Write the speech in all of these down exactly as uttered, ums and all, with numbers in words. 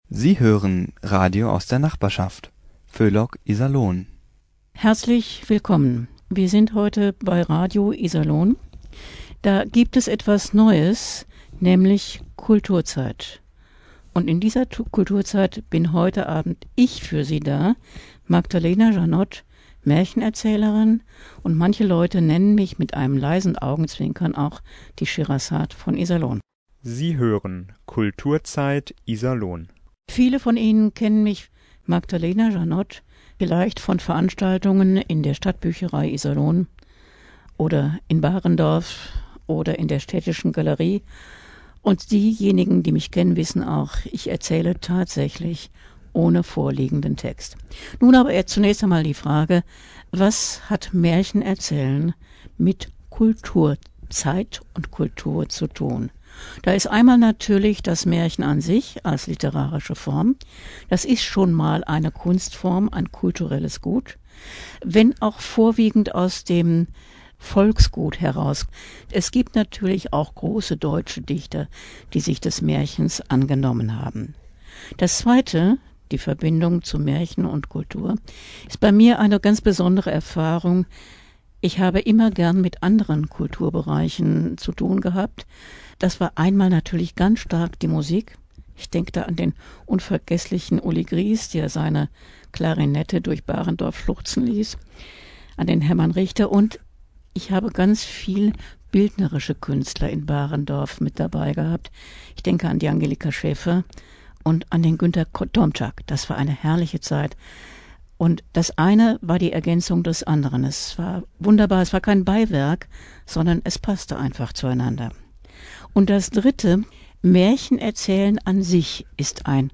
Sie hören Radio aus der Nachbarschaft. Föhlock Iserlohn. Herzlich willkommen. Wir sind heute bei Radio Iserlohn. Da gibt es etwas Neues, nämlich Kulturzeit. Und in dieser Tu- Kulturzeit bin heute Abend ich für Sie da, Magdalena Janott, Märchenerzählerin, und manche Leute nennen mich mit einem leisen Augenzwinkern auch die Scheherazade von Iserlohn. Sie hören Kulturzeit Iserlohn. Viele von Ihnen kennen mich, Magdalena Janott, vielleicht von Veranstaltungen in der Stadtbücherei Iserlohn oder in Barendorf oder in der Städtischen Galerie. Und diejenigen, die mich kennen, wissen auch, ich erzähle tatsächlich ohne vorliegenden Text. Nun aber zunächst einmal die Frage, was hat Märchenerzählen mit Kulturzeit und Kultur zu tun? Da ist einmal natürlich das Märchen an sich als literarische Form. Das ist schon mal eine Kunstform, ein kulturelles Gut, wenn auch vorwiegend aus dem Volksgut heraus. Es gibt natürlich auch große deutsche Dichter, die sich des Märchens angenommen haben. Das Zweite, die Verbindung zu Märchen und Kultur, ist bei mir eine ganz besondere Erfahrung. Ich habe immer gern mit anderen Kulturbereichen zu tun gehabt. Das war einmal natürlich ganz stark die Musik. Ich denke da an den unvergesslichen Uli Gries, der seine Klarinette durch Barendorf schluchzen ließ, an den Hermann Richter, und ich habe ganz viel bildnerische Künstler in Barendorf mit dabei gehabt. Ich denke an die Angelika Schäfer und an den Günter Tomczak. Das war eine herrliche Zeit. Und das eine war die Ergänzung des anderen. Es war wunderbar, es war kein Beiwerk, sondern es passte einfach zueinander. Und das Dritte, Märchenerzählen an sich ist ein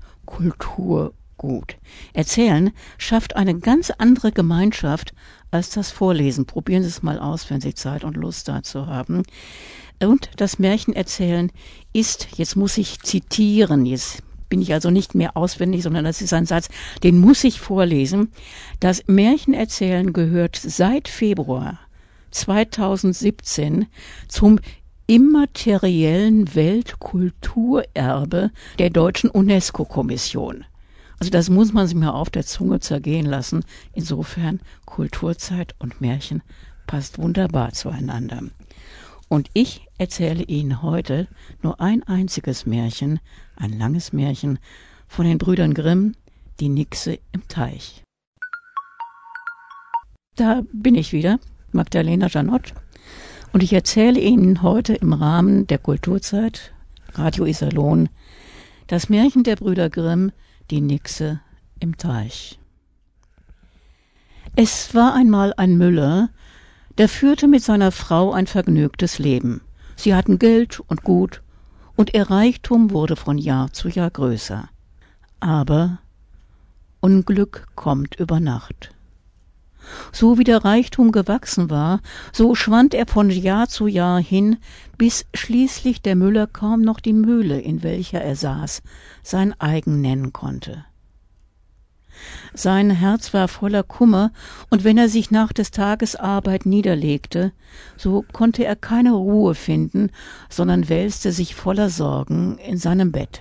Kulturgut. Erzählen schafft eine ganz andere Gemeinschaft als das Vorlesen. Probieren Sie es mal aus, wenn Sie Zeit und Lust dazu haben. Und das Märchenerzählen ist, jetzt muss ich zitieren, jetzt bin ich also nicht mehr auswendig, sondern das ist ein Satz, den muss ich vorlesen. Das Märchenerzählen gehört seit Februar zweitausendsiebzehn zum immateriellen Weltkulturerbe der Deutschen UNESCO-Kommission. Also das muss man sich mal auf der Zunge zergehen lassen. Insofern, Kulturzeit und Märchen passt wunderbar zueinander. Und ich erzähle Ihnen heute nur ein einziges Märchen, ein langes Märchen von den Brüdern Grimm, die Nixe im Teich. Da bin ich wieder, Magdalena Janott, und ich erzähle Ihnen heute im Rahmen der Kulturzeit, Radio Iserlohn, das Märchen der Brüder Grimm, die Nixe im Teich. Es war einmal ein Müller, der führte mit seiner Frau ein vergnügtes Leben. Sie hatten Geld und Gut, und ihr Reichtum wurde von Jahr zu Jahr größer. Aber Unglück kommt über Nacht. So wie der Reichtum gewachsen war, so schwand er von Jahr zu Jahr hin, bis schließlich der Müller kaum noch die Mühle, in welcher er saß, sein eigen nennen konnte. Sein Herz war voller Kummer, und wenn er sich nach des Tages Arbeit niederlegte, so konnte er keine Ruhe finden, sondern wälzte sich voller Sorgen in seinem Bett.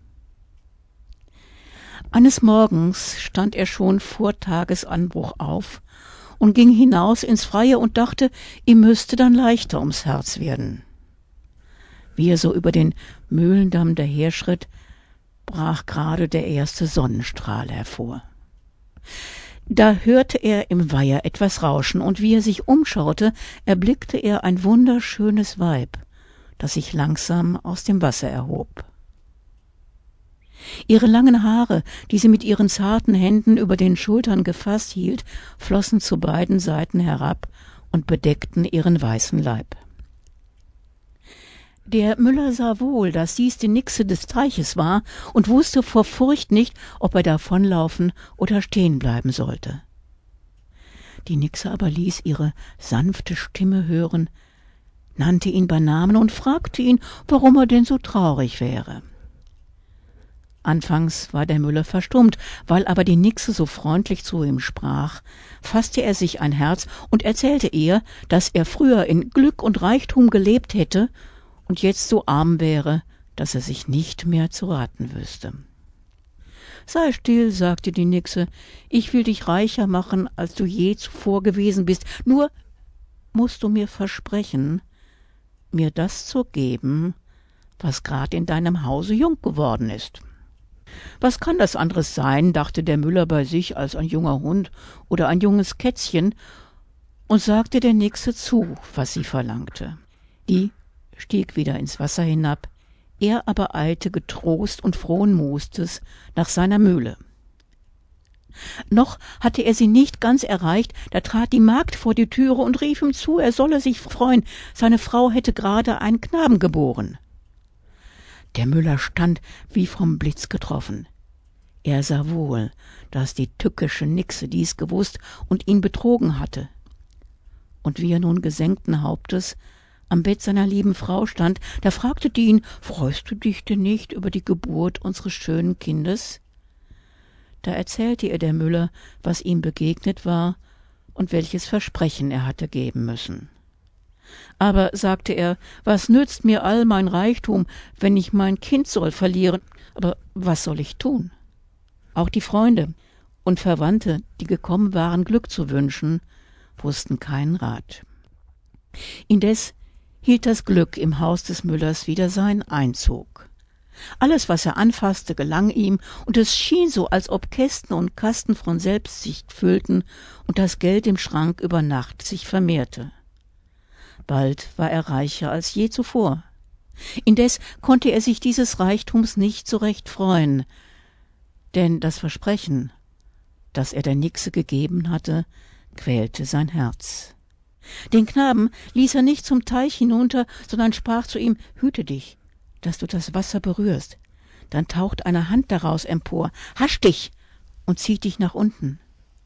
Eines Morgens stand er schon vor Tagesanbruch auf und ging hinaus ins Freie und dachte, ihm müsste dann leichter ums Herz werden. Wie er so über den Mühlendamm daherschritt, brach gerade der erste Sonnenstrahl hervor. Da hörte er im Weiher etwas rauschen, und wie er sich umschaute, erblickte er ein wunderschönes Weib, das sich langsam aus dem Wasser erhob. Ihre langen Haare, die sie mit ihren zarten Händen über den Schultern gefasst hielt, flossen zu beiden Seiten herab und bedeckten ihren weißen Leib. Der Müller sah wohl, dass dies die Nixe des Teiches war, und wusste vor Furcht nicht, ob er davonlaufen oder stehen bleiben sollte. Die Nixe aber ließ ihre sanfte Stimme hören, nannte ihn bei Namen und fragte ihn, warum er denn so traurig wäre. Anfangs war der Müller verstummt, weil aber die Nixe so freundlich zu ihm sprach, fasste er sich ein Herz und erzählte ihr, dass er früher in Glück und Reichtum gelebt hätte und jetzt so arm wäre, dass er sich nicht mehr zu raten wüsste. »Sei still«, sagte die Nixe, »ich will dich reicher machen, als du je zuvor gewesen bist. Nur musst du mir versprechen, mir das zu geben, was grad in deinem Hause jung geworden ist.« »Was kann das anderes sein«, dachte der Müller bei sich, »als ein junger Hund oder ein junges Kätzchen«, und sagte der Nixe zu, was sie verlangte. Die stieg wieder ins Wasser hinab, er aber eilte getrost und frohen Mutes nach seiner Mühle. Noch hatte er sie nicht ganz erreicht, da trat die Magd vor die Türe und rief ihm zu, er solle sich freuen, seine Frau hätte gerade einen Knaben geboren. Der Müller stand wie vom Blitz getroffen. Er sah wohl, dass die tückische Nixe dies gewusst und ihn betrogen hatte. Und wie er nun gesenkten Hauptes am Bett seiner lieben Frau stand, da fragte die ihn, »Freust du dich denn nicht über die Geburt unseres schönen Kindes?« Da erzählte ihr der Müller, was ihm begegnet war und welches Versprechen er hatte geben müssen. »Aber«, sagte er, »was nützt mir all mein Reichtum, wenn ich mein Kind soll verlieren? Aber was soll ich tun?« Auch die Freunde und Verwandte, die gekommen waren, Glück zu wünschen, wussten keinen Rat. Indes hielt das Glück im Haus des Müllers wieder seinen Einzug. Alles, was er anfasste, gelang ihm, und es schien so, als ob Kästen und Kasten von selbst sich füllten und das Geld im Schrank über Nacht sich vermehrte. Bald war er reicher als je zuvor. Indes konnte er sich dieses Reichtums nicht so recht freuen, denn das Versprechen, das er der Nixe gegeben hatte, quälte sein Herz. Den Knaben ließ er nicht zum Teich hinunter, sondern sprach zu ihm, »Hüte dich, dass du das Wasser berührst, dann taucht eine Hand daraus empor, hasch dich und zieht dich nach unten.«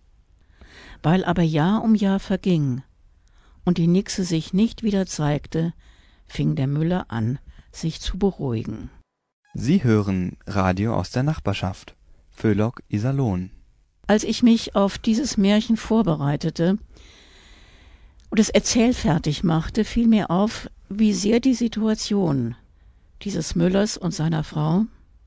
Weil aber Jahr um Jahr verging und die Nixe sich nicht wieder zeigte, fing der Müller an, sich zu beruhigen. Sie hören Radio aus der Nachbarschaft. Föhlock, Iserlohn. Als ich mich auf dieses Märchen vorbereitete und es erzählfertig machte, fiel mir auf, wie sehr die Situation dieses Müllers und seiner Frau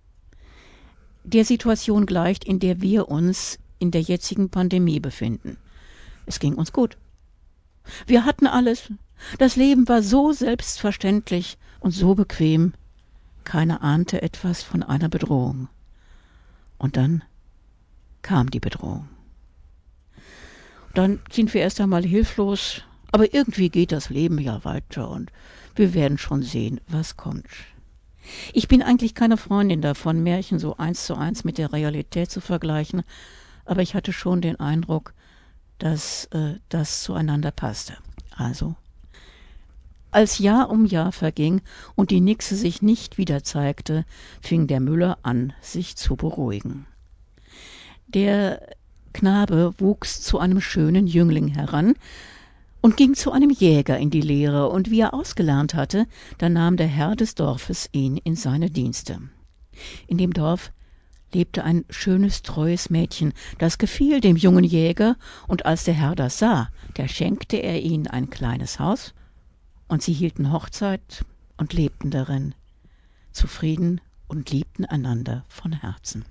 der Situation gleicht, in der wir uns in der jetzigen Pandemie befinden. Es ging uns gut. Wir hatten alles. Das Leben war so selbstverständlich und so bequem. Keiner ahnte etwas von einer Bedrohung. Und dann kam die Bedrohung. Dann sind wir erst einmal hilflos, aber irgendwie geht das Leben ja weiter und wir werden schon sehen, was kommt. Ich bin eigentlich keine Freundin davon, Märchen so eins zu eins mit der Realität zu vergleichen, aber ich hatte schon den Eindruck, dass äh, das zueinander passte. Also, als Jahr um Jahr verging und die Nixe sich nicht wieder zeigte, fing der Müller an, sich zu beruhigen. Der Knabe wuchs zu einem schönen Jüngling heran und ging zu einem Jäger in die Lehre, und wie er ausgelernt hatte, da nahm der Herr des Dorfes ihn in seine Dienste. In dem Dorf lebte ein schönes, treues Mädchen, das gefiel dem jungen Jäger, und als der Herr das sah, da schenkte er ihnen ein kleines Haus, und sie hielten Hochzeit und lebten darin, zufrieden und liebten einander von Herzen.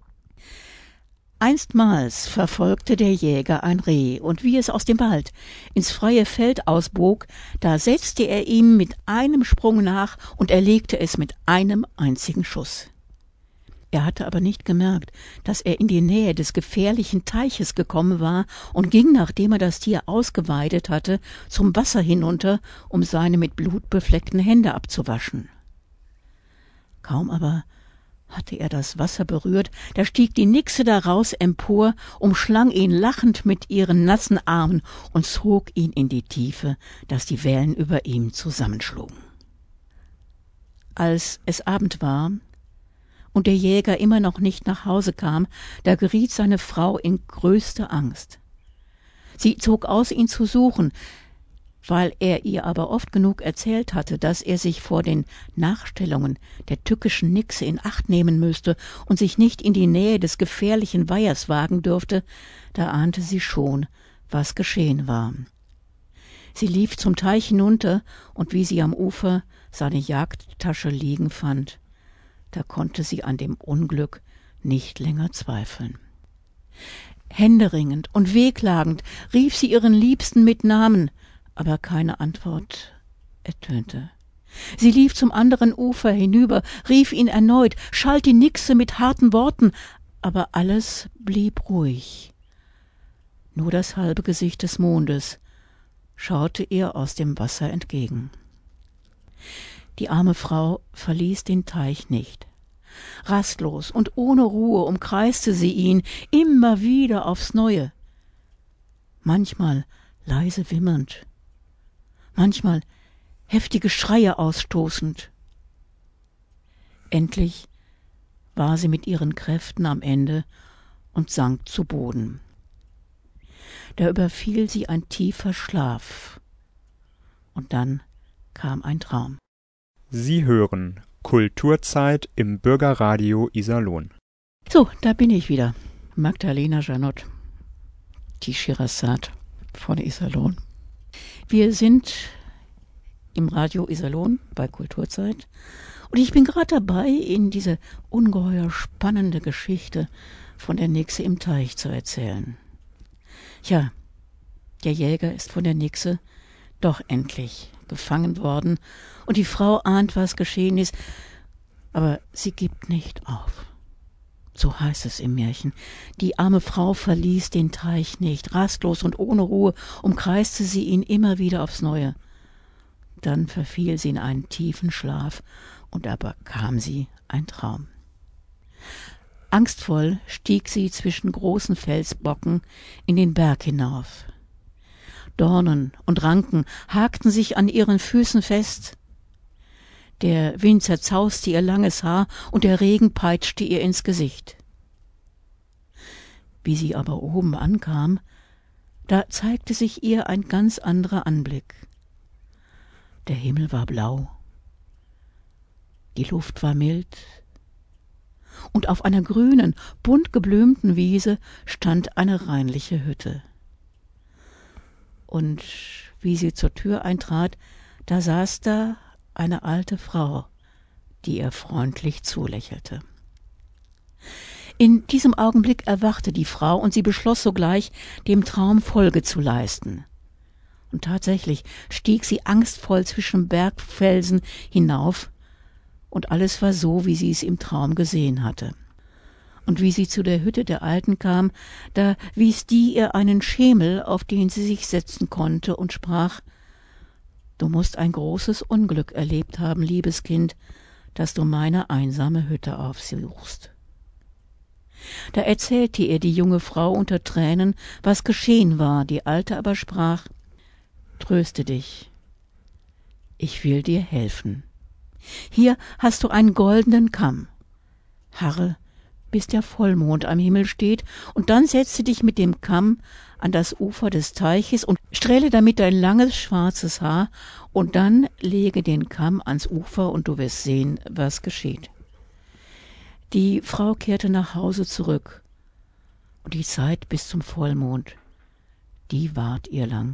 Einstmals verfolgte der Jäger ein Reh, und wie es aus dem Wald ins freie Feld ausbog, da setzte er ihm mit einem Sprung nach und erlegte es mit einem einzigen Schuss. Er hatte aber nicht gemerkt, dass er in die Nähe des gefährlichen Teiches gekommen war, und ging, nachdem er das Tier ausgeweidet hatte, zum Wasser hinunter, um seine mit Blut befleckten Hände abzuwaschen. Kaum aber hatte er das Wasser berührt, da stieg die Nixe daraus empor, umschlang ihn lachend mit ihren nassen Armen und zog ihn in die Tiefe, dass die Wellen über ihm zusammenschlugen. Als es Abend war und der Jäger immer noch nicht nach Hause kam, da geriet seine Frau in größte Angst. Sie zog aus, ihn zu suchen, weil er ihr aber oft genug erzählt hatte, dass er sich vor den Nachstellungen der tückischen Nixe in Acht nehmen müsste und sich nicht in die Nähe des gefährlichen Weihers wagen dürfte, da ahnte sie schon, was geschehen war. Sie lief zum Teich hinunter, und wie sie am Ufer seine Jagdtasche liegen fand, da konnte sie an dem Unglück nicht länger zweifeln. Händeringend und wehklagend rief sie ihren Liebsten mit Namen, aber keine Antwort ertönte. Sie lief zum anderen Ufer hinüber, rief ihn erneut, schalt die Nixe mit harten Worten, aber alles blieb ruhig. Nur das halbe Gesicht des Mondes schaute ihr aus dem Wasser entgegen. Die arme Frau verließ den Teich nicht. Rastlos und ohne Ruhe umkreiste sie ihn, immer wieder aufs Neue. Manchmal leise wimmernd, manchmal heftige Schreie ausstoßend. Endlich war sie mit ihren Kräften am Ende und sank zu Boden. Da überfiel sie ein tiefer Schlaf, und dann kam ein Traum. Sie hören Kulturzeit im Bürgerradio Iserlohn. So, da bin ich wieder. Magdalena Janot, die Scheherazade von Iserlohn. Wir sind im Radio Iserlohn bei Kulturzeit und ich bin gerade dabei, Ihnen diese ungeheuer spannende Geschichte von der Nixe im Teich zu erzählen. Ja, der Jäger ist von der Nixe doch endlich gefangen worden und die Frau ahnt, was geschehen ist, aber sie gibt nicht auf. So heißt es im Märchen. Die arme Frau verließ den Teich nicht. Rastlos und ohne Ruhe umkreiste sie ihn immer wieder aufs Neue. Dann verfiel sie in einen tiefen Schlaf und da bekam sie ein Traum. Angstvoll stieg sie zwischen großen Felsbrocken in den Berg hinauf. Dornen und Ranken hakten sich an ihren Füßen fest. Der Wind zerzauste ihr langes Haar und der Regen peitschte ihr ins Gesicht. Wie sie aber oben ankam, da zeigte sich ihr ein ganz anderer Anblick. Der Himmel war blau, die Luft war mild, und auf einer grünen, bunt geblümten Wiese stand eine reinliche Hütte. Und wie sie zur Tür eintrat, da saß da eine alte Frau, die ihr freundlich zulächelte. In diesem Augenblick erwachte die Frau und sie beschloss sogleich, dem Traum Folge zu leisten. Und tatsächlich stieg sie angstvoll zwischen Bergfelsen hinauf, und alles war so, wie sie es im Traum gesehen hatte. Und wie sie zu der Hütte der Alten kam, da wies die ihr einen Schemel, auf den sie sich setzen konnte, und sprach: »Du musst ein großes Unglück erlebt haben, liebes Kind, dass du meine einsame Hütte aufsuchst.« Da erzählte ihr die junge Frau unter Tränen, was geschehen war. Die Alte aber sprach: »Tröste dich, ich will dir helfen. Hier hast du einen goldenen Kamm. Harre, bis der Vollmond am Himmel steht, und dann setze dich mit dem Kamm an das Ufer des Teiches und strähle damit dein langes schwarzes Haar, und dann lege den Kamm ans Ufer, und du wirst sehen, was geschieht.« Die Frau kehrte nach Hause zurück, und die Zeit bis zum Vollmond, die ward ihr lang.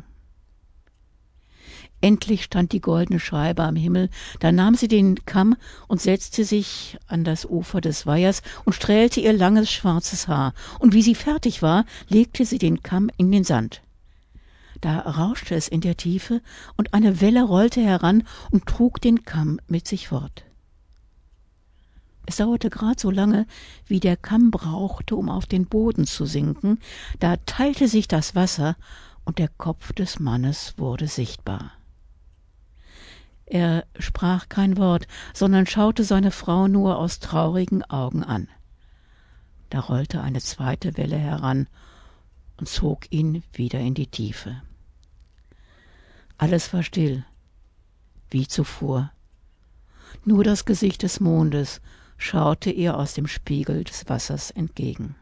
Endlich stand die goldene Scheibe am Himmel, da nahm sie den Kamm und setzte sich an das Ufer des Weihers und strählte ihr langes schwarzes Haar, und wie sie fertig war, legte sie den Kamm in den Sand. Da rauschte es in der Tiefe, und eine Welle rollte heran und trug den Kamm mit sich fort. Es dauerte grad so lange, wie der Kamm brauchte, um auf den Boden zu sinken, da teilte sich das Wasser, und der Kopf des Mannes wurde sichtbar. Er sprach kein Wort, sondern schaute seine Frau nur aus traurigen Augen an. Da rollte eine zweite Welle heran und zog ihn wieder in die Tiefe. Alles war still, wie zuvor. Nur das Gesicht des Mondes schaute ihr aus dem Spiegel des Wassers entgegen.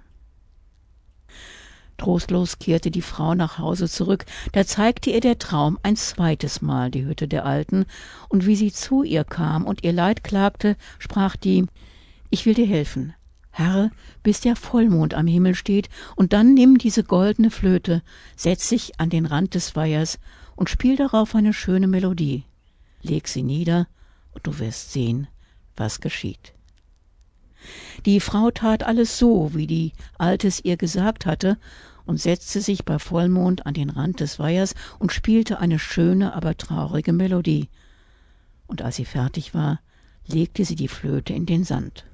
Trostlos kehrte die Frau nach Hause zurück, da zeigte ihr der Traum ein zweites Mal die Hütte der Alten, und wie sie zu ihr kam und ihr Leid klagte, sprach die: »Ich will dir helfen. Harre, bis der Vollmond am Himmel steht, und dann nimm diese goldene Flöte, setz dich an den Rand des Weihers und spiel darauf eine schöne Melodie. Leg sie nieder, und du wirst sehen, was geschieht.« Die Frau tat alles so, wie die Alte es ihr gesagt hatte, und setzte sich bei Vollmond an den Rand des Weihers und spielte eine schöne, aber traurige Melodie. Und als sie fertig war, legte sie die Flöte in den Sand.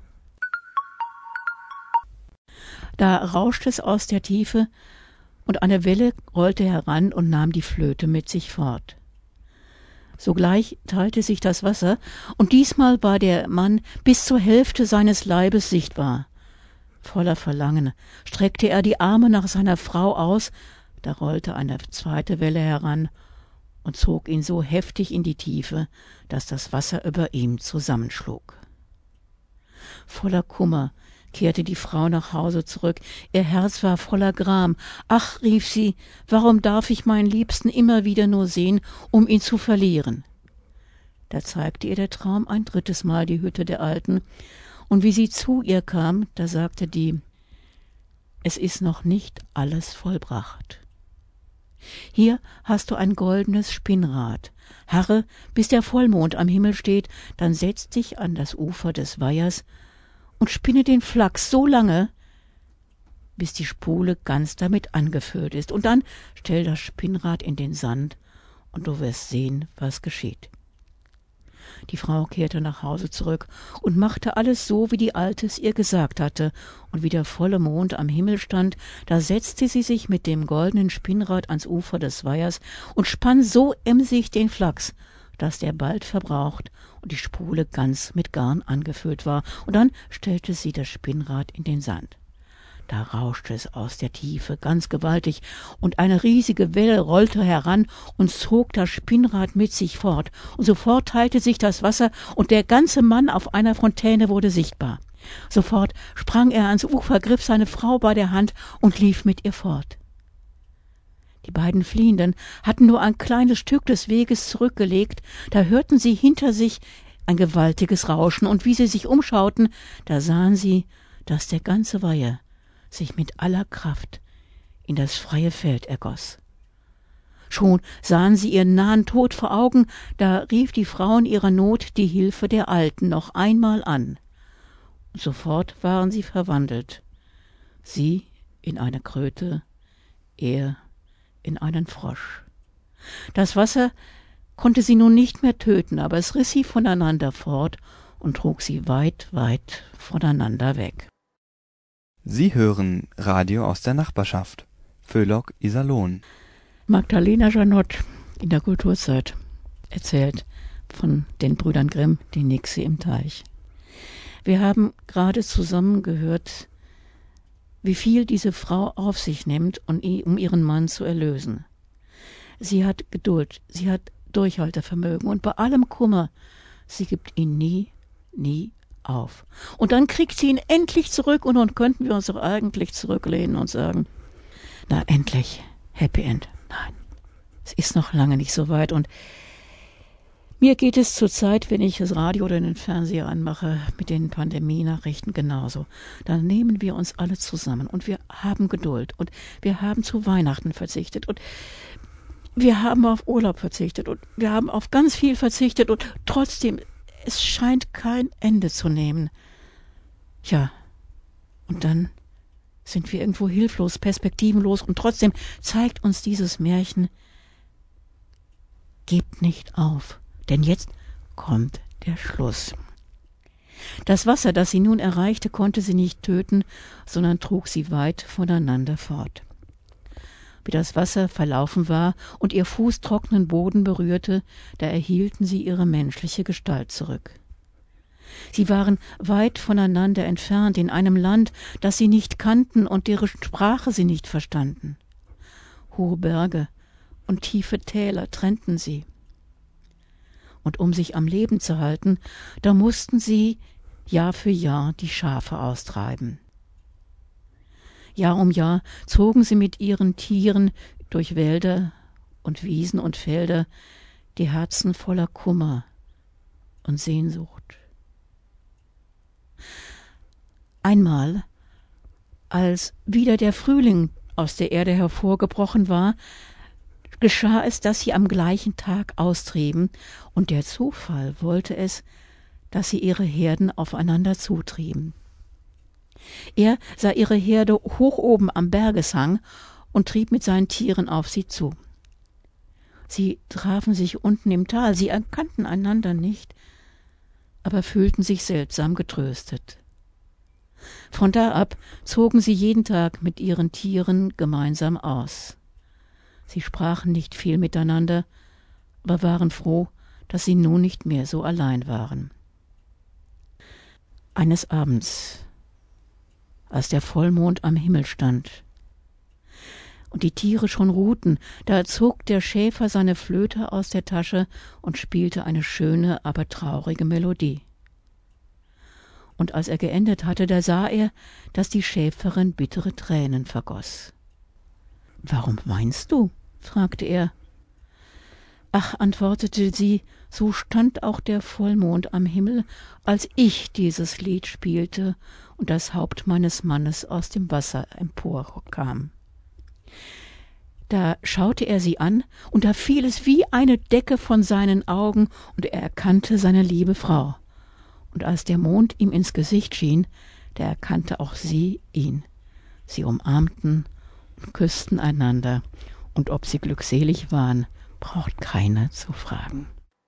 Da rauschte es aus der Tiefe, und eine Welle rollte heran und nahm die Flöte mit sich fort. Sogleich teilte sich das Wasser, und diesmal war der Mann bis zur Hälfte seines Leibes sichtbar. Voller Verlangen streckte er die Arme nach seiner Frau aus, da rollte eine zweite Welle heran und zog ihn so heftig in die Tiefe, dass das Wasser über ihm zusammenschlug. Voller Kummer kehrte die Frau nach Hause zurück, ihr Herz war voller Gram. »Ach«, rief sie, »warum darf ich meinen Liebsten immer wieder nur sehen, um ihn zu verlieren?« Da zeigte ihr der Traum ein drittes Mal die Hütte der Alten, und wie sie zu ihr kam, da sagte die: »Es ist noch nicht alles vollbracht. Hier hast du ein goldenes Spinnrad. Harre, bis der Vollmond am Himmel steht, dann setz dich an das Ufer des Weihers und spinne den Flachs so lange, bis die Spule ganz damit angefüllt ist. Und dann stell das Spinnrad in den Sand, und du wirst sehen, was geschieht.« Die Frau kehrte nach Hause zurück und machte alles so, wie die Alte es ihr gesagt hatte, und wie der volle Mond am Himmel stand, da setzte sie sich mit dem goldenen Spinnrad ans Ufer des Weihers und spann so emsig den Flachs, dass der bald verbraucht und die Spule ganz mit Garn angefüllt war, und dann stellte sie das Spinnrad in den Sand. Da rauschte es aus der Tiefe ganz gewaltig, und eine riesige Welle rollte heran und zog das Spinnrad mit sich fort, und sofort teilte sich das Wasser, und der ganze Mann auf einer Fontäne wurde sichtbar. Sofort sprang er ans Ufer, griff seine Frau bei der Hand und lief mit ihr fort. Die beiden Fliehenden hatten nur ein kleines Stück des Weges zurückgelegt, da hörten sie hinter sich ein gewaltiges Rauschen, und wie sie sich umschauten, da sahen sie, dass der ganze Weiher sich mit aller Kraft in das freie Feld ergoss. Schon sahen sie ihren nahen Tod vor Augen, da rief die Frau in ihrer Not die Hilfe der Alten noch einmal an. Und sofort waren sie verwandelt, sie in eine Kröte, er in einen Frosch. Das Wasser konnte sie nun nicht mehr töten, aber es riss sie voneinander fort und trug sie weit, weit voneinander weg. Sie hören Radio aus der Nachbarschaft. Föhlock, Iserlohn. Magdalena Janott in der Kulturzeit erzählt von den Brüdern Grimm, die Nixe im Teich. Wir haben gerade zusammen gehört, wie viel diese Frau auf sich nimmt, um ihren Mann zu erlösen. Sie hat Geduld, sie hat Durchhaltevermögen, und bei allem Kummer, sie gibt ihn nie, nie auf. Und dann kriegt sie ihn endlich zurück, und dann könnten wir uns doch eigentlich zurücklehnen und sagen, na endlich, Happy End. Nein, es ist noch lange nicht so weit, und mir geht es zurzeit, wenn ich das Radio oder den Fernseher anmache, mit den Pandemienachrichten genauso. Dann nehmen wir uns alle zusammen, und wir haben Geduld, und wir haben zu Weihnachten verzichtet, und wir haben auf Urlaub verzichtet, und wir haben auf ganz viel verzichtet, und trotzdem, es scheint kein Ende zu nehmen. Ja, und dann sind wir irgendwo hilflos, perspektivenlos, und trotzdem zeigt uns dieses Märchen, gebt nicht auf, denn jetzt kommt der Schluss. Das Wasser, das sie nun erreichte, konnte sie nicht töten, sondern trug sie weit voneinander fort. Wie das Wasser verlaufen war und ihr Fuß trockenen Boden berührte, da erhielten sie ihre menschliche Gestalt zurück. Sie waren weit voneinander entfernt, in einem Land, das sie nicht kannten und deren Sprache sie nicht verstanden. Hohe Berge und tiefe Täler trennten sie. Und um sich am Leben zu halten, da mussten sie Jahr für Jahr die Schafe austreiben. Jahr um Jahr zogen sie mit ihren Tieren durch Wälder und Wiesen und Felder, die Herzen voller Kummer und Sehnsucht. Einmal, als wieder der Frühling aus der Erde hervorgebrochen war, geschah es, dass sie am gleichen Tag austrieben, und der Zufall wollte es, dass sie ihre Herden aufeinander zutrieben. Er sah ihre Herde hoch oben am Bergeshang und trieb mit seinen Tieren auf sie zu. Sie trafen sich unten im Tal, sie erkannten einander nicht, aber fühlten sich seltsam getröstet. Von da ab zogen sie jeden Tag mit ihren Tieren gemeinsam aus. Sie sprachen nicht viel miteinander, aber waren froh, dass sie nun nicht mehr so allein waren. Eines Abends, als der Vollmond am Himmel stand und die Tiere schon ruhten, da zog der Schäfer seine Flöte aus der Tasche und spielte eine schöne, aber traurige Melodie. Und als er geendet hatte, da sah er, dass die Schäferin bittere Tränen vergoß. »Warum weinst du?« fragte er. »Ach«, antwortete sie, »so stand auch der Vollmond am Himmel, als ich dieses Lied spielte und das Haupt meines Mannes aus dem Wasser emporkam.« Da schaute er sie an, und da fiel es wie eine Decke von seinen Augen, und er erkannte seine liebe Frau. Und als der Mond ihm ins Gesicht schien, da erkannte auch sie ihn. Sie umarmten und küssten einander, und ob sie glückselig waren, braucht keiner zu fragen.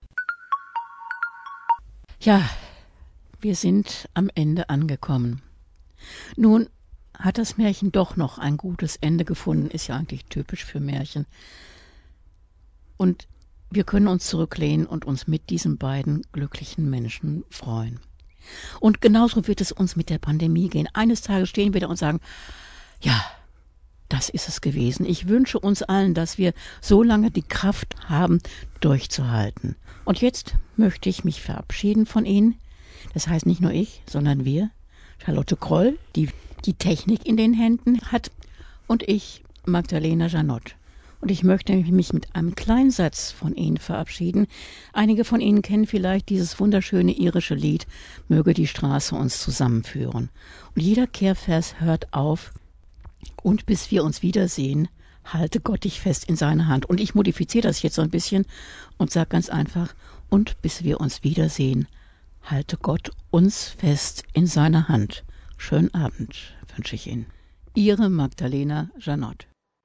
Ja, wir sind am Ende angekommen. Nun hat das Märchen doch noch ein gutes Ende gefunden, ist ja eigentlich typisch für Märchen. Und wir können uns zurücklehnen und uns mit diesen beiden glücklichen Menschen freuen. Und genauso wird es uns mit der Pandemie gehen. Eines Tages stehen wir da und sagen, ja, das ist es gewesen. Ich wünsche uns allen, dass wir so lange die Kraft haben, durchzuhalten. Und jetzt möchte ich mich verabschieden von Ihnen. Das heißt nicht nur ich, sondern wir. Charlotte Kroll, die die Technik in den Händen hat, und ich, Magdalena Janott. Und ich möchte mich mit einem kleinen Satz von Ihnen verabschieden. Einige von Ihnen kennen vielleicht dieses wunderschöne irische Lied, »Möge die Straße uns zusammenführen«. Und jeder Kehrvers hört auf, »Und bis wir uns wiedersehen, halte Gott dich fest in seine Hand.« Und ich modifiziere das jetzt so ein bisschen und sage ganz einfach, »Und bis wir uns wiedersehen, halte Gott uns fest in seiner Hand.« Schönen Abend wünsche ich Ihnen. Ihre Magdalena Janott.